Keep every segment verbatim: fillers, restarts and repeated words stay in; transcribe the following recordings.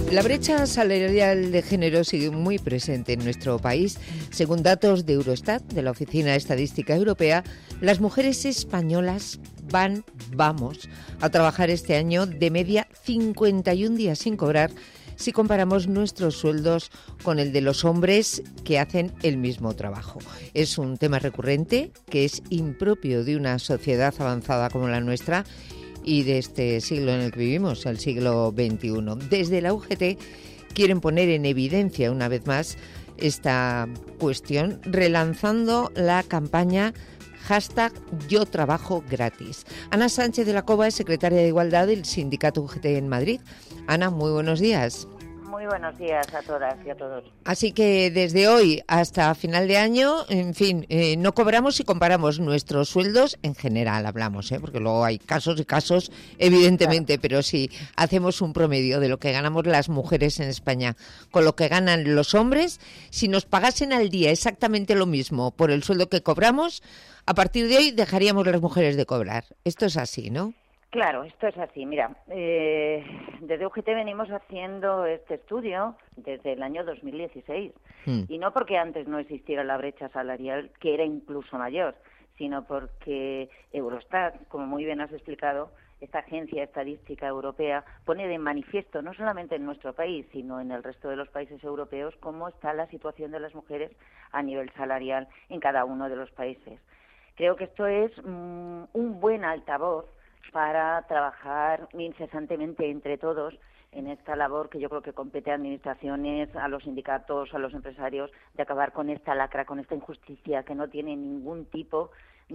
La brecha salarial de género sigue muy presente en nuestro país. Según datos de Eurostat, de la Oficina Estadística Europea, las mujeres españolas van, vamos, a trabajar este año de media cincuenta y un días sin cobrar si comparamos nuestros sueldos con el de los hombres que hacen el mismo trabajo. Es un tema recurrente que es impropio de una sociedad avanzada como la nuestra y de este siglo en el que vivimos, el siglo veintiuno. Desde la U G T quieren poner en evidencia una vez más esta cuestión, relanzando la campaña hashtag Yo Trabajo Gratis. Ana Sánchez de la Cova es secretaria de Igualdad del Sindicato U G T en Madrid. Ana, muy buenos días. Muy buenos días a todas y a todos. Así que desde hoy hasta final de año, en fin, eh, no cobramos si comparamos nuestros sueldos en general, hablamos, ¿eh? Porque luego hay casos y casos, evidentemente, claro. Pero si hacemos un promedio de lo que ganamos las mujeres en España con lo que ganan los hombres, si nos pagasen al día exactamente lo mismo por el sueldo que cobramos, a partir de hoy dejaríamos las mujeres de cobrar. Esto es así, ¿no? Claro, esto es así. Mira, eh, desde U G T venimos haciendo este estudio desde el año dos mil dieciséis. Mm. Y no porque antes no existiera la brecha salarial, que era incluso mayor, sino porque Eurostat, como muy bien has explicado, esta agencia estadística europea pone de manifiesto, no solamente en nuestro país, sino en el resto de los países europeos, cómo está la situación de las mujeres a nivel salarial en cada uno de los países. Creo que esto es mm, un buen altavoz para trabajar incesantemente entre todos en esta labor que yo creo que compete a administraciones, a los sindicatos, a los empresarios, de acabar con esta lacra, con esta injusticia que no tiene ningún tipo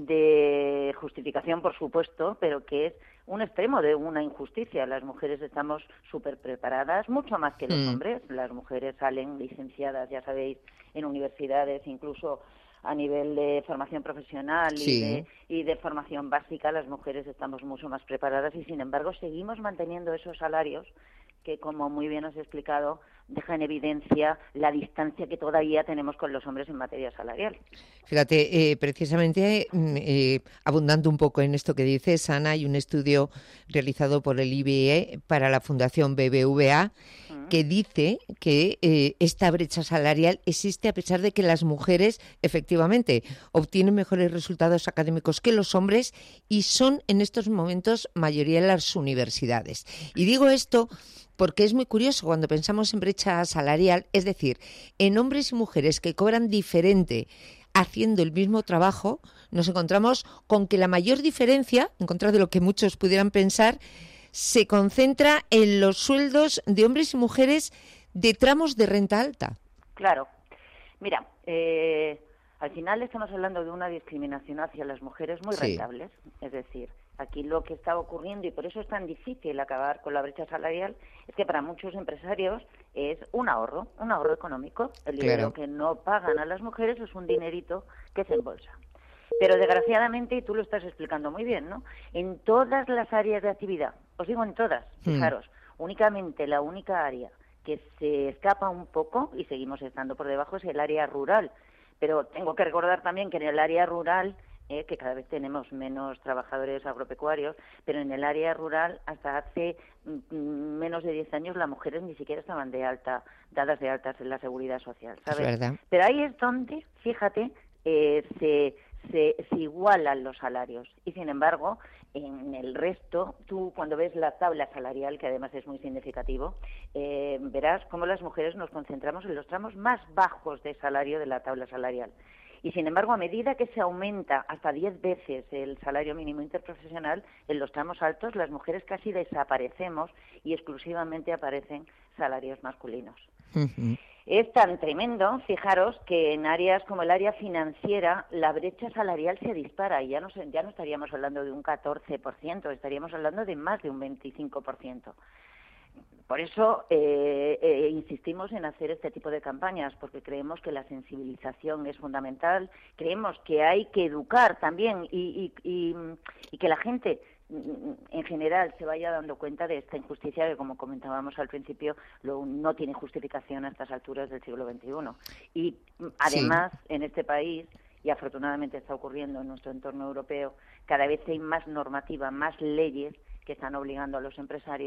de justificación, por supuesto, pero que es un extremo de una injusticia. Las mujeres estamos súper preparadas, mucho más que los mm. hombres. Las mujeres salen licenciadas, ya sabéis, en universidades, incluso a nivel de formación profesional sí. y, de, y de formación básica, las mujeres estamos mucho más preparadas y, sin embargo, seguimos manteniendo esos salarios que, como muy bien has explicado, deja en evidencia la distancia que todavía tenemos con los hombres en materia salarial. Fíjate, eh, precisamente, eh, abundando un poco en esto que dices, Ana, hay un estudio realizado por el I B E para la Fundación B B V A uh-huh. que dice que eh, esta brecha salarial existe a pesar de que las mujeres, efectivamente, obtienen mejores resultados académicos que los hombres y son en estos momentos mayoría en las universidades. Y digo esto porque es muy curioso cuando pensamos en brecha salarial, es decir, en hombres y mujeres que cobran diferente haciendo el mismo trabajo, nos encontramos con que la mayor diferencia, en contra de lo que muchos pudieran pensar, se concentra en los sueldos de hombres y mujeres de tramos de renta alta. Claro. Mira, eh, al final estamos hablando de una discriminación hacia las mujeres muy sí. rentables, es decir, aquí lo que está ocurriendo, y por eso es tan difícil acabar con la brecha salarial, es que para muchos empresarios es un ahorro, un ahorro económico. El dinero claro. que no pagan a las mujeres es un dinerito que se embolsa. Pero desgraciadamente, y tú lo estás explicando muy bien, ¿no? En todas las áreas de actividad, os digo en todas, fijaros, hmm. únicamente la única área que se escapa un poco, y seguimos estando por debajo, es el área rural. Pero tengo que recordar también que en el área rural, Eh, que cada vez tenemos menos trabajadores agropecuarios, pero en el área rural hasta hace mm, menos de diez años las mujeres ni siquiera estaban de alta, dadas de altas en la seguridad social, ¿sabes? Es verdad. Pero ahí es donde, fíjate, eh, se, se, se igualan los salarios y, sin embargo, en el resto, tú cuando ves la tabla salarial, que además es muy significativo, eh, verás cómo las mujeres nos concentramos en los tramos más bajos de salario de la tabla salarial. Y, sin embargo, a medida que se aumenta hasta diez veces el salario mínimo interprofesional, en los tramos altos las mujeres casi desaparecemos y exclusivamente aparecen salarios masculinos. Uh-huh. Es tan tremendo, fijaros, que en áreas como el área financiera la brecha salarial se dispara y ya no, ya no estaríamos hablando de un catorce por ciento, estaríamos hablando de más de un veinticinco por ciento. Por eso eh, eh, insistimos en hacer este tipo de campañas, porque creemos que la sensibilización es fundamental, creemos que hay que educar también y, y, y, y que la gente en general se vaya dando cuenta de esta injusticia que, como comentábamos al principio, lo, no tiene justificación a estas alturas del siglo veintiuno. Y además, sí. en este país, y afortunadamente está ocurriendo en nuestro entorno europeo, cada vez hay más normativa, más leyes que están obligando a los empresarios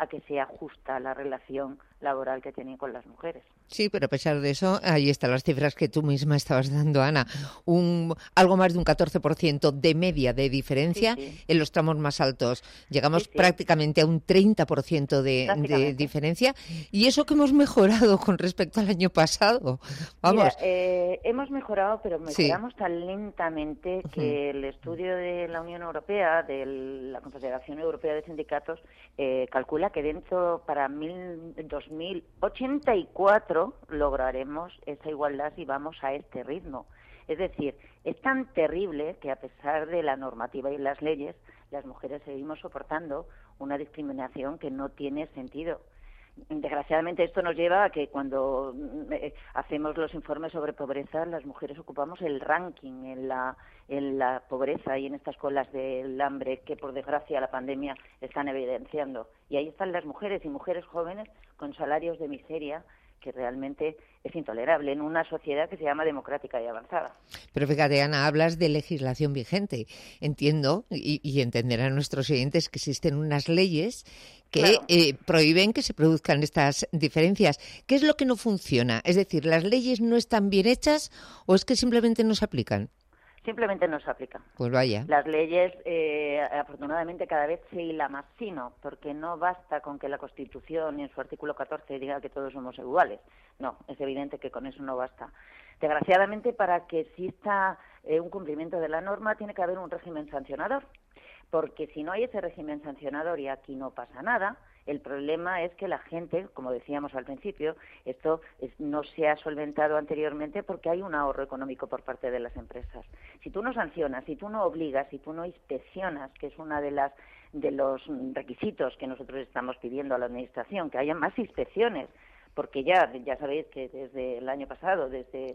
a que sea justa la relación laboral que tienen con las mujeres. Sí, pero a pesar de eso, ahí están las cifras que tú misma estabas dando, Ana. Un, algo más de un catorce por ciento de media de diferencia sí, sí. en los tramos más altos. Llegamos sí, sí. prácticamente a un treinta por ciento de, de diferencia. Y eso que hemos mejorado con respecto al año pasado. Vamos. Mira, eh, hemos mejorado, pero mejoramos sí. tan lentamente que el estudio de la Unión Europea, de la Confederación Europea de Sindicatos, eh, calcula que dentro para mil, dos mil ochenta y cuatro lograremos esa igualdad si vamos a este ritmo. Es decir, es tan terrible que a pesar de la normativa y las leyes, las mujeres seguimos soportando una discriminación que no tiene sentido. Desgraciadamente esto nos lleva a que cuando eh, hacemos los informes sobre pobreza, las mujeres ocupamos el ranking en la, en la pobreza y en estas colas del hambre que por desgracia la pandemia están evidenciando. Y ahí están las mujeres y mujeres jóvenes con salarios de miseria que realmente es intolerable en una sociedad que se llama democrática y avanzada. Pero fíjate, Ana, hablas de legislación vigente. Entiendo y, y entenderán nuestros oyentes que existen unas leyes que claro. eh, prohíben que se produzcan estas diferencias. ¿Qué es lo que no funciona? Es decir, ¿las leyes no están bien hechas o es que simplemente no se aplican? Simplemente no se aplican. Pues vaya. Las leyes, eh, afortunadamente, cada vez se hila más fino, porque no basta con que la Constitución, en su artículo catorce, diga que todos somos iguales. No, es evidente que con eso no basta. Desgraciadamente, para que exista eh, un cumplimiento de la norma, tiene que haber un régimen sancionador, porque si no hay ese régimen sancionador y aquí no pasa nada, el problema es que la gente, como decíamos al principio, esto es, no se ha solventado anteriormente porque hay un ahorro económico por parte de las empresas. Si tú no sancionas, si tú no obligas, si tú no inspeccionas, que es una de las de los requisitos que nosotros estamos pidiendo a la Administración, que haya más inspecciones, porque ya ya sabéis que desde el año pasado, desde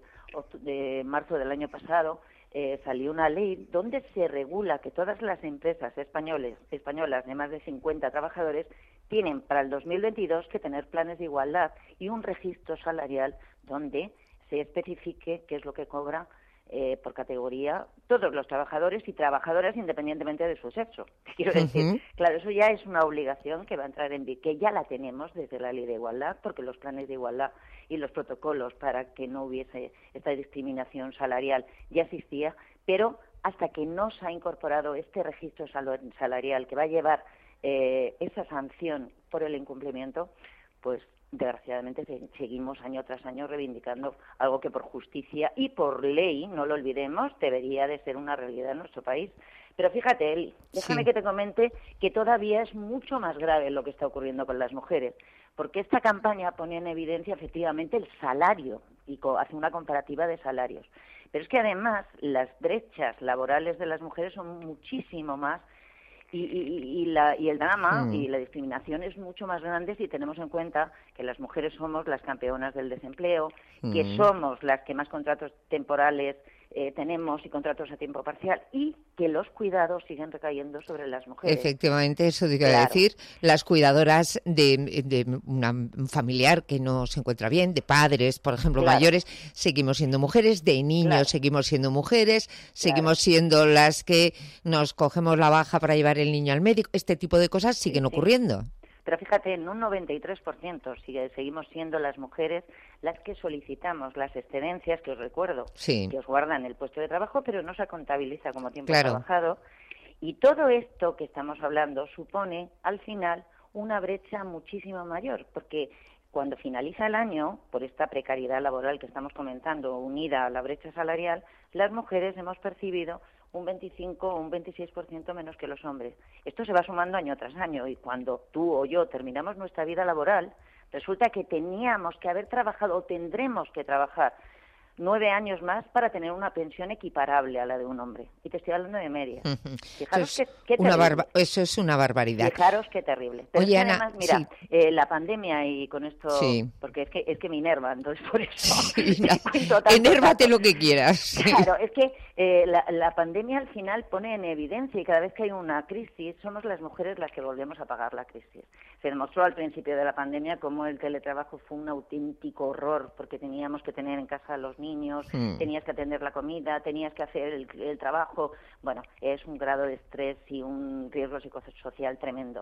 de marzo del año pasado, Eh, salió una ley donde se regula que todas las empresas españoles, españolas de más de cincuenta trabajadores tienen para el dos mil veintidós que tener planes de igualdad y un registro salarial donde se especifique qué es lo que cobra eh, por categoría todos los trabajadores y trabajadoras independientemente de su sexo. Quiero decir, uh-huh. claro, eso ya es una obligación que va a entrar en vigor, que ya la tenemos desde la Ley de Igualdad, porque los planes de igualdad y los protocolos para que no hubiese esta discriminación salarial ya existía, pero hasta que no se ha incorporado este registro salarial que va a llevar eh, esa sanción por el incumplimiento, pues desgraciadamente seguimos año tras año reivindicando algo que por justicia y por ley, no lo olvidemos, debería de ser una realidad en nuestro país. Pero fíjate, Eli, déjame sí. que te comente que todavía es mucho más grave lo que está ocurriendo con las mujeres, porque esta campaña pone en evidencia efectivamente el salario y hace una comparativa de salarios. Pero es que además las brechas laborales de las mujeres son muchísimo más Y, y, y, la, y el drama mm. y la discriminación es mucho más grande si tenemos en cuenta que las mujeres somos las campeonas del desempleo, mm. que somos las que más contratos temporales eh, tenemos y contratos a tiempo parcial y que los cuidados siguen recayendo sobre las mujeres. Efectivamente, eso te iba a decir, las cuidadoras de, de una, un familiar que no se encuentra bien, de padres, por ejemplo, claro. mayores, seguimos siendo mujeres, de niños claro. seguimos siendo mujeres, seguimos claro. siendo las que nos cogemos la baja para llevar el niño al médico, este tipo de cosas siguen sí, sí. ocurriendo. Pero fíjate, en un noventa y tres por ciento sigue, seguimos siendo las mujeres las que solicitamos las excedencias, que os recuerdo, sí. que os guardan el puesto de trabajo, pero no se contabiliza como tiempo claro. trabajado. Y todo esto que estamos hablando supone, al final, una brecha muchísimo mayor, porque cuando finaliza el año, por esta precariedad laboral que estamos comentando, unida a la brecha salarial, las mujeres hemos percibido un veinticinco o un veintiséis por ciento menos que los hombres. Esto se va sumando año tras año y cuando tú o yo terminamos nuestra vida laboral, resulta que teníamos que haber trabajado o tendremos que trabajar nueve años más para tener una pensión equiparable a la de un hombre. Y te estoy hablando de media. Fijaros eso, qué, es qué una barba- eso es una barbaridad. Fijaros qué terrible. Pero Oye, es que Ana, además, mira, sí. eh, la pandemia y con esto, sí. porque es que es que me enerva, entonces por eso sí, te no. cuento tanto, Enérvate tanto. lo que quieras. Claro, es que eh, la, la pandemia al final pone en evidencia y cada vez que hay una crisis somos las mujeres las que volvemos a pagar la crisis. Se demostró al principio de la pandemia cómo el teletrabajo fue un auténtico horror porque teníamos que tener en casa a los niños, mm. tenías que atender la comida, tenías que hacer el, el trabajo. Bueno, es un grado de estrés y un riesgo psicosocial tremendo.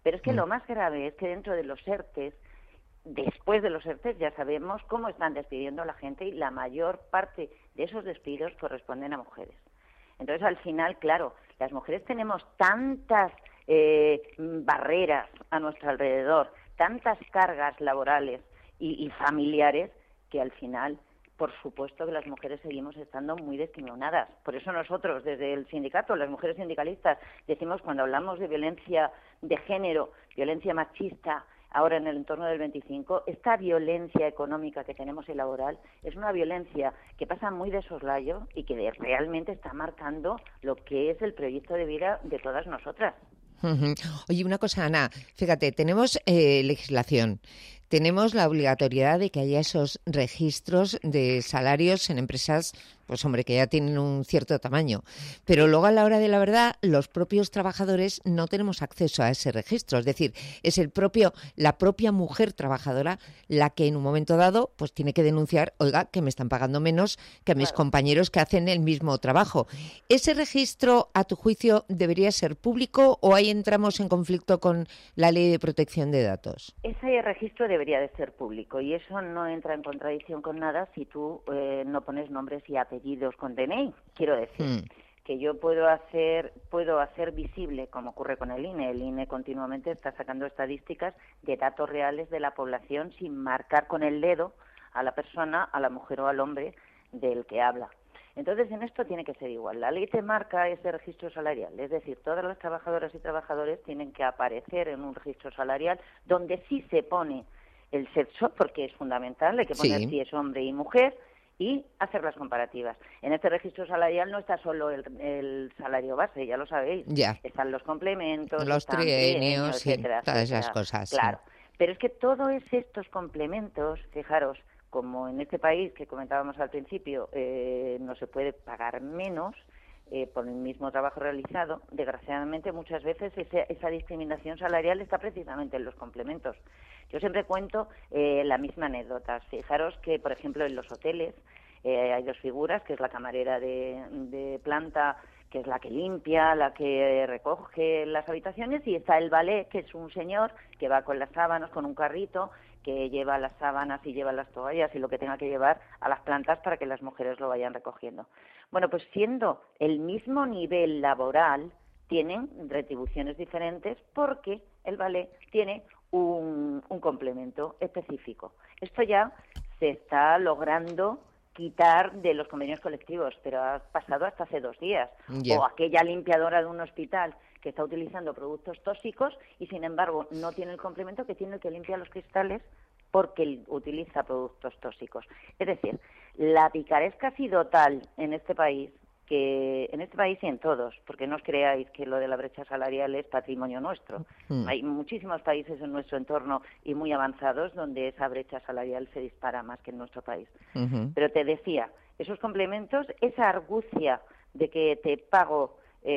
Pero es que mm. lo más grave es que dentro de los ERTES, después de los ERTES ya sabemos cómo están despidiendo a la gente y la mayor parte de esos despidos corresponden a mujeres. Entonces, al final, claro, las mujeres tenemos tantas eh, barreras a nuestro alrededor, tantas cargas laborales y, y familiares, que al final, por supuesto que las mujeres seguimos estando muy discriminadas. Por eso nosotros, desde el sindicato, las mujeres sindicalistas, decimos cuando hablamos de violencia de género, violencia machista, ahora en el entorno del veinticinco, esta violencia económica que tenemos y laboral es una violencia que pasa muy de soslayo y que de, realmente está marcando lo que es el proyecto de vida de todas nosotras. Uh-huh. Oye, una cosa, Ana, fíjate, tenemos eh, legislación, tenemos la obligatoriedad de que haya esos registros de salarios en empresas, pues hombre, que ya tienen un cierto tamaño, pero luego a la hora de la verdad, los propios trabajadores no tenemos acceso a ese registro, es decir, es el propio, la propia mujer trabajadora la que en un momento dado, pues tiene que denunciar, oiga, que me están pagando menos que a mis Claro. compañeros que hacen el mismo trabajo. ¿Ese registro, a tu juicio, debería ser público o ahí entramos en conflicto con la Ley de Protección de Datos? Ese registro debería de ser público y eso no entra en contradicción con nada si tú eh, no pones nombres y apellidos con D N I. Quiero decir Hmm. que yo puedo hacer puedo hacer visible, como ocurre con el I N E. El I N E continuamente está sacando estadísticas de datos reales de la población sin marcar con el dedo a la persona, a la mujer o al hombre del que habla. Entonces, en esto tiene que ser igual. La ley te marca ese registro salarial, es decir, todas las trabajadoras y trabajadores tienen que aparecer en un registro salarial donde sí se pone el sexo, porque es fundamental, hay que poner Sí. si es hombre y mujer, y hacer las comparativas. En este registro salarial no está solo el, el salario base, ya lo sabéis. Ya. Están los complementos, Los están trienios, trienios, sí, etcétera, todas etcétera. esas cosas. Sí. Claro. Pero es que todos estos complementos, fijaros, como en este país que comentábamos al principio, eh, no se puede pagar menos eh, por el mismo trabajo realizado, desgraciadamente muchas veces ese, esa discriminación salarial está precisamente en los complementos. Yo siempre cuento eh, la misma anécdota. Fijaros que, por ejemplo, en los hoteles eh, hay dos figuras, que es la camarera de, de planta, que es la que limpia, la que recoge las habitaciones, y está el valet, que es un señor que va con las sábanas, con un carrito, que lleva las sábanas y lleva las toallas y lo que tenga que llevar a las plantas para que las mujeres lo vayan recogiendo. Bueno, pues siendo el mismo nivel laboral, tienen retribuciones diferentes porque el valet tiene un, un complemento específico. Esto ya se está logrando quitar de los convenios colectivos, pero ha pasado hasta hace dos días. Yeah. O aquella limpiadora de un hospital que está utilizando productos tóxicos y, sin embargo, no tiene el complemento que tiene el que limpia los cristales porque utiliza productos tóxicos. Es decir, la picaresca ha sido tal en este país, que en este país y en todos, porque no os creáis que lo de la brecha salarial es patrimonio nuestro. Mm. Hay muchísimos países en nuestro entorno y muy avanzados donde esa brecha salarial se dispara más que en nuestro país. Uh-huh. Pero te decía, esos complementos, esa argucia de que te pago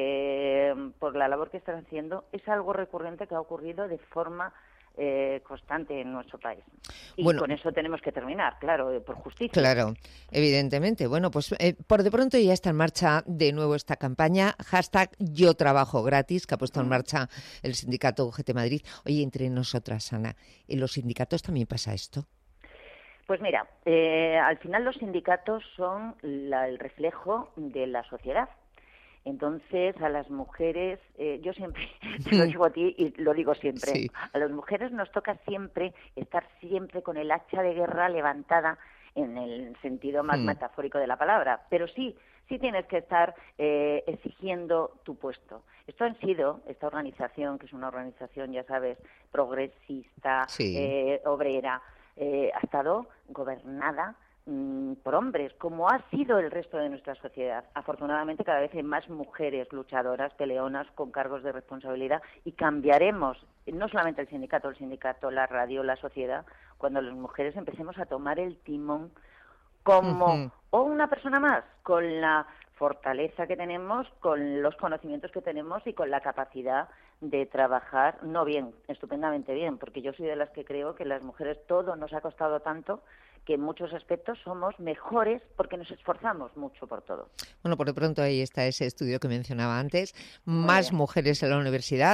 eh, por la labor que estás haciendo, es algo recurrente que ha ocurrido de forma Eh, constante en nuestro país. Y bueno, con eso tenemos que terminar, claro, por justicia. Claro, evidentemente. Bueno, pues eh, por de pronto ya está en marcha de nuevo esta campaña, hashtag Yo Trabajo Gratis, que ha puesto en marcha el sindicato U G T Madrid. Oye, entre nosotras, Ana, ¿en los sindicatos también pasa esto? Pues mira, eh, al final los sindicatos son la, el reflejo de la sociedad. Entonces, a las mujeres, eh, yo siempre te lo digo a ti y lo digo siempre, sí. A las mujeres nos toca siempre estar siempre con el hacha de guerra levantada en el sentido más mm. metafórico de la palabra, pero sí, sí tienes que estar eh, exigiendo tu puesto. Esto ha sido, esta organización, que es una organización, ya sabes, progresista, sí. eh, obrera, eh, ha estado gobernada por hombres, como ha sido el resto de nuestra sociedad. Afortunadamente, cada vez hay más mujeres luchadoras, peleonas, con cargos de responsabilidad, y cambiaremos, no solamente el sindicato, el sindicato, la radio, la sociedad, cuando las mujeres empecemos a tomar el timón como uh-huh. o una persona más, con la fortaleza que tenemos, con los conocimientos que tenemos y con la capacidad de trabajar, no bien, estupendamente bien, porque yo soy de las que creo que las mujeres todo nos ha costado tanto que en muchos aspectos somos mejores porque nos esforzamos mucho por todo. Bueno, por de pronto ahí está ese estudio que mencionaba antes, Muy más bien. mujeres en la universidad.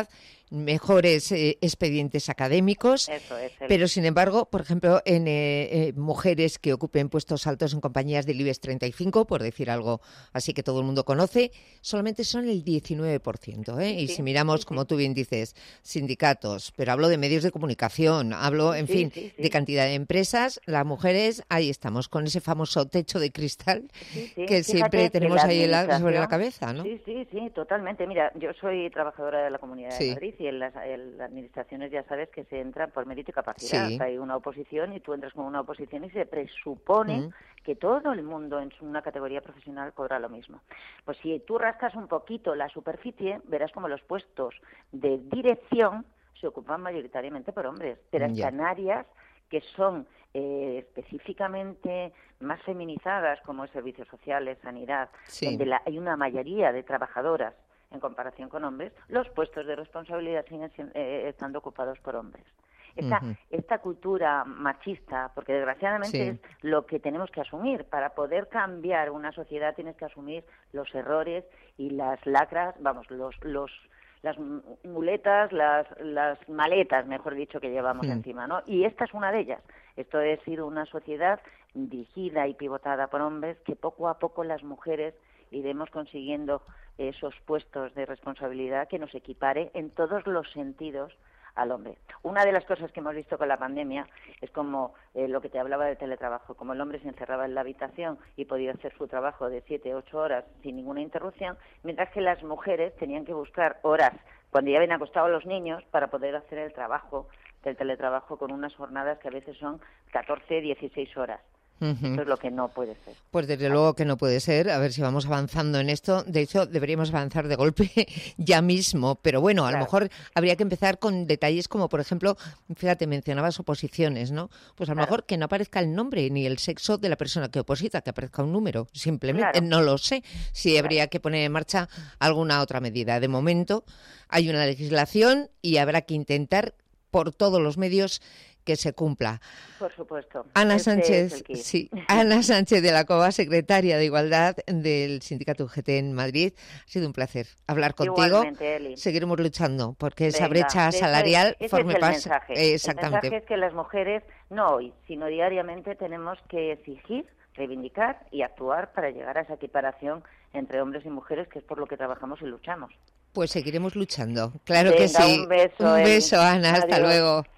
mejores eh, expedientes académicos, Eso es el... pero sin embargo, por ejemplo, en eh, eh, mujeres que ocupen puestos altos en compañías del IBEX treinta y cinco, por decir algo así que todo el mundo conoce, solamente son el diecinueve por ciento. ¿eh? Y sí, si miramos, sí, como sí. tú bien dices, sindicatos, pero hablo de medios de comunicación, hablo, en sí, fin, sí, sí. de cantidad de empresas, las mujeres, ahí estamos, con ese famoso techo de cristal sí, sí. que Fíjate siempre que tenemos la ahí la, sobre la cabeza, ¿no? Sí, sí, sí, totalmente. Mira, yo soy trabajadora de la Comunidad Sí. de Madrid y en las, en las administraciones ya sabes que se entran por mérito y capacidad. Sí. Hay una oposición y tú entras con una oposición y se presupone Mm. que todo el mundo en una categoría profesional cobra lo mismo. Pues si tú rascas un poquito la superficie, verás como los puestos de dirección se ocupan mayoritariamente por hombres, pero hasta Ya. en áreas que son eh, específicamente más feminizadas, como es servicios sociales, sanidad, Sí. donde la, hay una mayoría de trabajadoras en comparación con hombres, los puestos de responsabilidad siguen eh, estando ocupados por hombres. Esta, Uh-huh. esta cultura machista, porque desgraciadamente Sí. es lo que tenemos que asumir. Para poder cambiar una sociedad tienes que asumir los errores y las lacras, vamos, los... los las muletas, las, las maletas, mejor dicho, que llevamos Mm. encima, ¿no? Y esta es una de ellas. Esto ha sido una sociedad dirigida y pivotada por hombres que poco a poco las mujeres iremos consiguiendo esos puestos de responsabilidad que nos equipare en todos los sentidos al hombre. Una de las cosas que hemos visto con la pandemia es como eh, lo que te hablaba del teletrabajo, como el hombre se encerraba en la habitación y podía hacer su trabajo de siete, ocho horas sin ninguna interrupción, mientras que las mujeres tenían que buscar horas cuando ya habían acostado a los niños para poder hacer el trabajo del teletrabajo con unas jornadas que a veces son catorce, dieciséis horas. Uh-huh. Esto es lo que no puede ser. Pues desde luego que no puede ser. A ver si vamos avanzando en esto. De hecho, deberíamos avanzar de golpe ya mismo. Pero bueno, a Claro. lo mejor habría que empezar con detalles como, por ejemplo, fíjate, mencionabas oposiciones, ¿no? Pues a lo Claro. mejor que no aparezca el nombre ni el sexo de la persona que oposita, que aparezca un número. Simplemente Claro. no lo sé si Claro. habría que poner en marcha alguna otra medida. De momento hay una legislación y habrá que intentar por todos los medios que se cumpla. Por supuesto. Ana Ese Sánchez, es el kit. sí, Ana Sánchez de la Cova, secretaria de Igualdad del Sindicato U G T en Madrid. Ha sido un placer hablar contigo. Igualmente, Eli. Seguiremos luchando porque esa Venga, brecha ese- salarial ese forme es el parte. mensaje. Eh, exactamente. El mensaje es que las mujeres, no hoy, sino diariamente, tenemos que exigir, reivindicar y actuar para llegar a esa equiparación entre hombres y mujeres, que es por lo que trabajamos y luchamos. Pues seguiremos luchando. Claro Venga, que sí. un beso, Un Eli. beso, Ana. Hasta Adiós. luego.